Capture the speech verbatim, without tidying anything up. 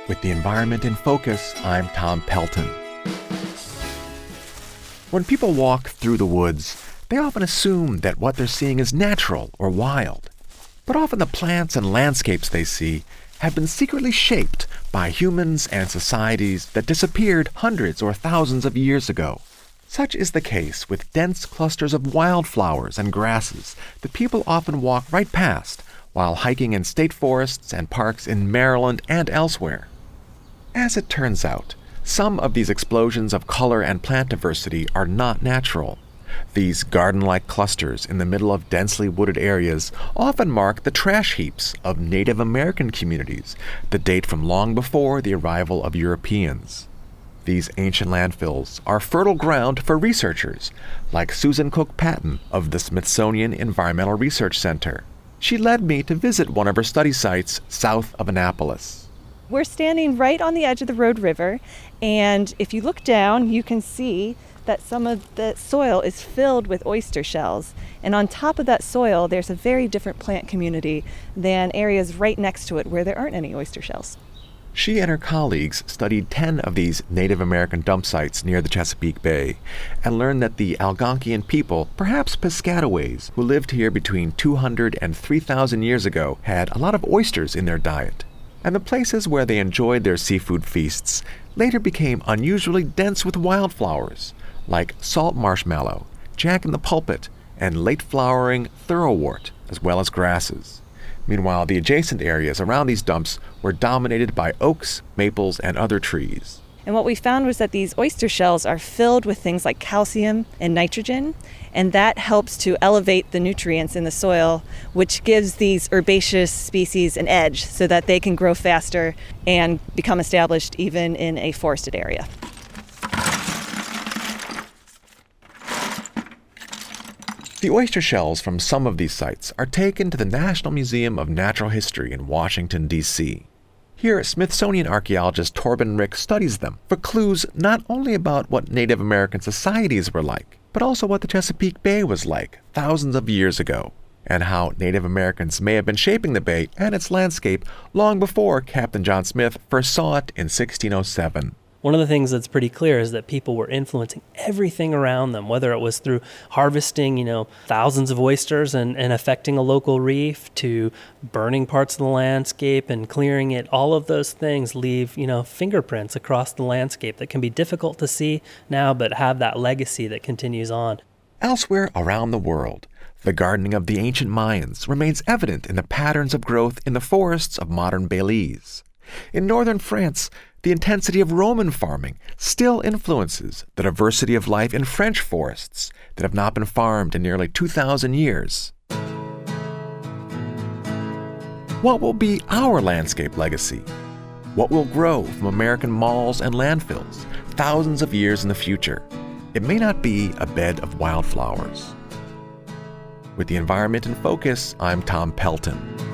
With the environment in focus, I'm Tom Pelton. When people walk through the woods, they often assume that what they're seeing is natural or wild. But often the plants and landscapes they see have been secretly shaped by humans and societies that disappeared hundreds or thousands of years ago. Such is the case with dense clusters of wildflowers and grasses that people often walk right past while hiking in state forests and parks in Maryland and elsewhere. As it turns out, some of these explosions of color and plant diversity are not natural. These garden-like clusters in the middle of densely wooded areas often mark the trash heaps of Native American communities that date from long before the arrival of Europeans. These ancient landfills are fertile ground for researchers like Susan Cook Patton of the Smithsonian Environmental Research Center. She led me to visit one of her study sites south of Annapolis. We're standing right on the edge of the Road River, and if you look down, you can see that some of the soil is filled with oyster shells. And on top of that soil, there's a very different plant community than areas right next to it where there aren't any oyster shells. She and her colleagues studied ten of these Native American dump sites near the Chesapeake Bay and learned that the Algonquian people, perhaps Piscataways, who lived here between two hundred and three thousand years ago, had a lot of oysters in their diet. And the places where they enjoyed their seafood feasts later became unusually dense with wildflowers, like salt marshmallow, jack-in-the-pulpit, and late-flowering thoroughwort, as well as grasses. Meanwhile, the adjacent areas around these dumps were dominated by oaks, maples, and other trees. And what we found was that these oyster shells are filled with things like calcium and nitrogen, and that helps to elevate the nutrients in the soil, which gives these herbaceous species an edge so that they can grow faster and become established even in a forested area. The oyster shells from some of these sites are taken to the National Museum of Natural History in Washington, D C Here, Smithsonian archaeologist Torben Rick studies them for clues not only about what Native American societies were like, but also what the Chesapeake Bay was like thousands of years ago, and how Native Americans may have been shaping the bay and its landscape long before Captain John Smith first saw it in sixteen oh seven. One of the things that's pretty clear is that people were influencing everything around them, whether it was through harvesting, you know, thousands of oysters and, and affecting a local reef, to burning parts of the landscape and clearing it. All of those things leave, you know, fingerprints across the landscape that can be difficult to see now, but have that legacy that continues on. Elsewhere around the world, the gardening of the ancient Mayans remains evident in the patterns of growth in the forests of modern Belize. In northern France, the intensity of Roman farming still influences the diversity of life in French forests that have not been farmed in nearly two thousand years. What will be our landscape legacy? What will grow from American malls and landfills thousands of years in the future? It may not be a bed of wildflowers. With the environment in focus, I'm Tom Pelton.